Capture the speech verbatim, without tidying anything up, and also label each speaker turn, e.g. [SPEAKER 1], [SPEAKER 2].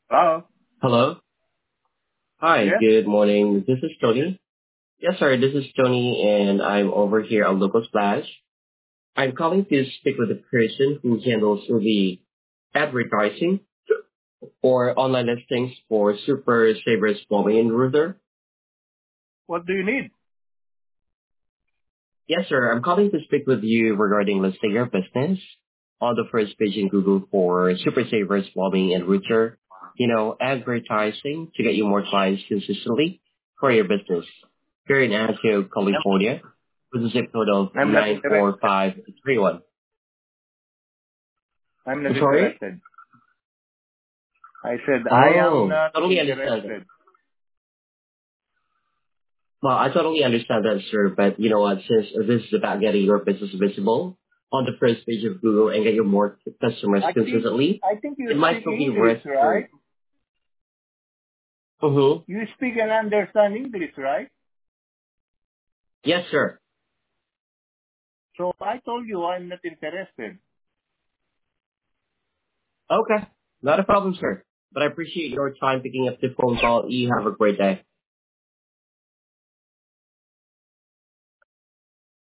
[SPEAKER 1] Oh,
[SPEAKER 2] Hello. Hi,
[SPEAKER 1] yes.
[SPEAKER 2] good morning. This is Tony. Yes, sir, this is Tony, and I'm over here at Local Splash. I'm calling to speak with the person who handles the advertising or online listings for Super Savers Plumbing and Router.
[SPEAKER 1] What do you need?
[SPEAKER 2] Yes, sir, I'm calling to speak with you regarding listing your business on the first page in Google for Super Savers Plumbing and Router. You know, advertising to get you more clients consistently for your business. Here in Antioch,
[SPEAKER 1] I'm,
[SPEAKER 2] California, with a zip code of
[SPEAKER 1] I'm not
[SPEAKER 2] nine four
[SPEAKER 1] interested.
[SPEAKER 2] five three one.
[SPEAKER 1] I'm not
[SPEAKER 2] I'm sorry?
[SPEAKER 1] interested. I said I am
[SPEAKER 2] Oh,
[SPEAKER 1] not
[SPEAKER 2] totally understand that.
[SPEAKER 1] interested.
[SPEAKER 2] Well, I totally understand that, sir, but you know what, since this is about getting your business visible on the first page of Google and getting more customers
[SPEAKER 1] I think
[SPEAKER 2] consistently,
[SPEAKER 1] I think
[SPEAKER 2] it
[SPEAKER 1] you
[SPEAKER 2] might
[SPEAKER 1] speak
[SPEAKER 2] still be
[SPEAKER 1] English,
[SPEAKER 2] worth
[SPEAKER 1] right?
[SPEAKER 2] for. Mm-hmm.
[SPEAKER 1] You speak and understand English, right?
[SPEAKER 2] Yes, sir.
[SPEAKER 1] So I told you I'm not interested.
[SPEAKER 2] Okay. Not a problem, sir. But I appreciate your time picking up the phone call. You have a great day.